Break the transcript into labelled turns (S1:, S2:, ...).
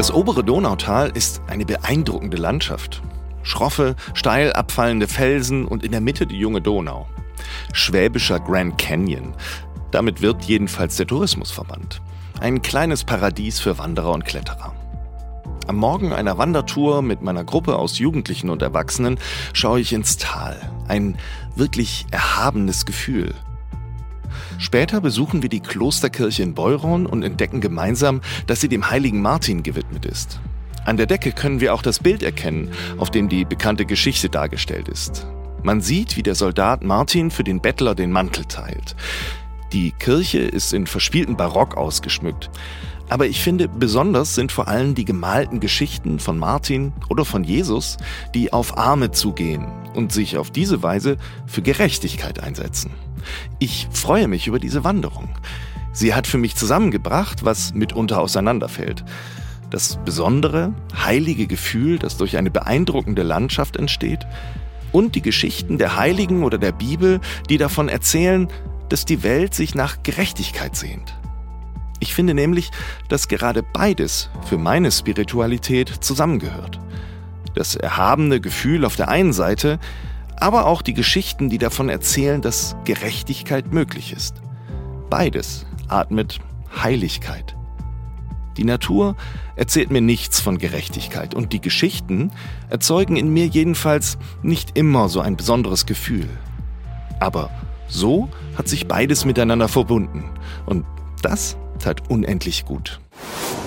S1: Das obere Donautal ist eine beeindruckende Landschaft. Schroffe, steil abfallende Felsen und in der Mitte die junge Donau. Schwäbischer Grand Canyon. Damit wirbt jedenfalls der Tourismusverband. Ein kleines Paradies für Wanderer und Kletterer. Am Morgen einer Wandertour mit meiner Gruppe aus Jugendlichen und Erwachsenen schaue ich ins Tal. Ein wirklich erhabenes Gefühl. Später besuchen wir die Klosterkirche in Beuron und entdecken gemeinsam, dass sie dem heiligen Martin gewidmet ist. An der Decke können wir auch das Bild erkennen, auf dem die bekannte Geschichte dargestellt ist. Man sieht, wie der Soldat Martin für den Bettler den Mantel teilt. Die Kirche ist in verspieltem Barock ausgeschmückt. Aber ich finde, besonders sind vor allem die gemalten Geschichten von Martin oder von Jesus, die auf Arme zugehen und sich auf diese Weise für Gerechtigkeit einsetzen. Ich freue mich über diese Wanderung. Sie hat für mich zusammengebracht, was mitunter auseinanderfällt. Das besondere, heilige Gefühl, das durch eine beeindruckende Landschaft entsteht, und die Geschichten der Heiligen oder der Bibel, die davon erzählen, dass die Welt sich nach Gerechtigkeit sehnt. Ich finde nämlich, dass gerade beides für meine Spiritualität zusammengehört. Das erhabene Gefühl auf der einen Seite, aber auch die Geschichten, die davon erzählen, dass Gerechtigkeit möglich ist. Beides atmet Heiligkeit. Die Natur erzählt mir nichts von Gerechtigkeit und die Geschichten erzeugen in mir jedenfalls nicht immer so ein besonderes Gefühl. Aber so hat sich beides miteinander verbunden und das tat unendlich gut.